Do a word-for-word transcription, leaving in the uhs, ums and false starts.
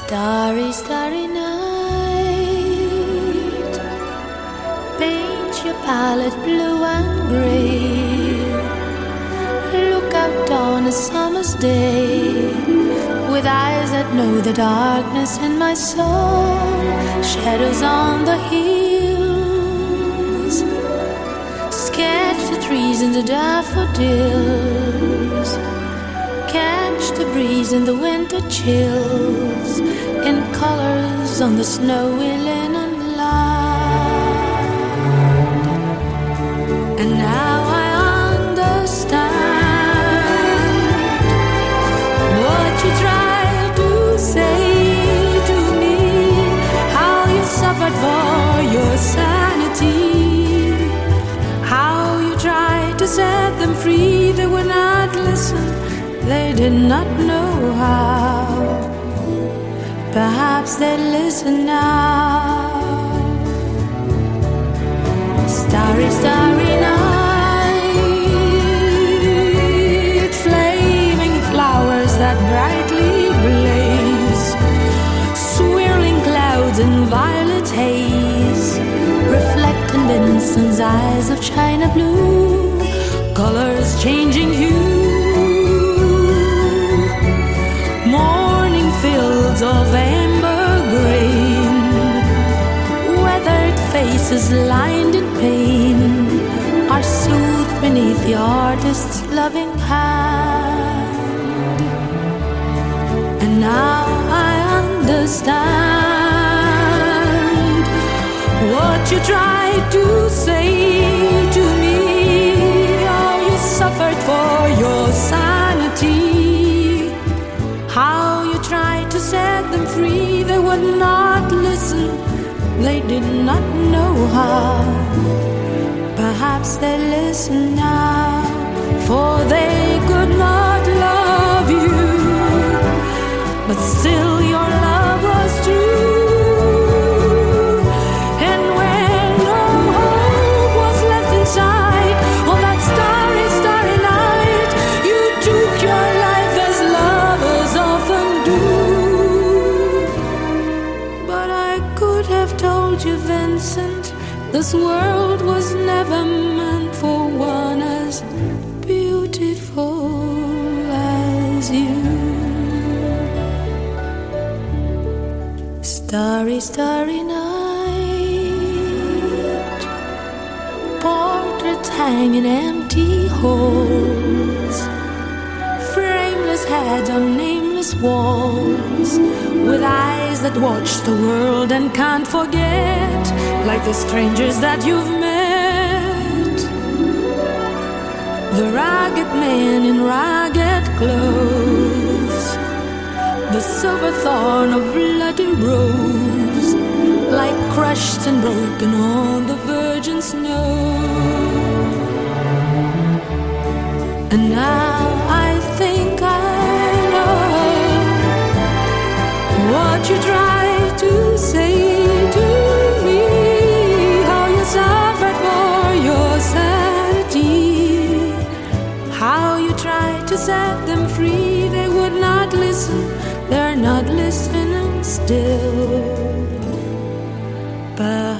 Starry, starry night, paint your palette blue and gray. Look out on a summer's day with eyes that know the darkness in my soul. Shadows on the hills, sketch the trees and the daffodils. Catch the breeze and the winter chills in colors on the snowy linen land. And now I understand what you tried to say to me, how you suffered for your sanity, how you tried to set them free. They would not listen, they did not know how. Perhaps they listen now. Starry, starry night, flaming flowers that brightly blaze, swirling clouds in violet haze, reflect in Vincent's eyes of china blue, colors changing hue. Morning fields of amber grain, weathered faces lined in pain, are soothed beneath the artist's loving hand. And now I understand what you tried to say to me, how you suffered for your sanity, how you tried to set them free. They would not listen, they did not know how. Perhaps they listen now, for they could not love you, but still your love was true. And when no hope was left inside on that starry, starry night, you took your life as lovers often do. But I could have told you, Vincent, this world was never meant for one as beautiful as you. Starry, starry night, portraits hang in empty halls, frameless heads on nameless walls, with eyes that watch the world and can't forget, like the strangers that you've met. The ragged man in ragged clothes, the silver thorn of bloody rose, like crushed and broken on the virgin snow. And now I think I know what you tried to say to me, how you suffered for your sanity, how you tried to set them free. They would not listen, they're not listening still. But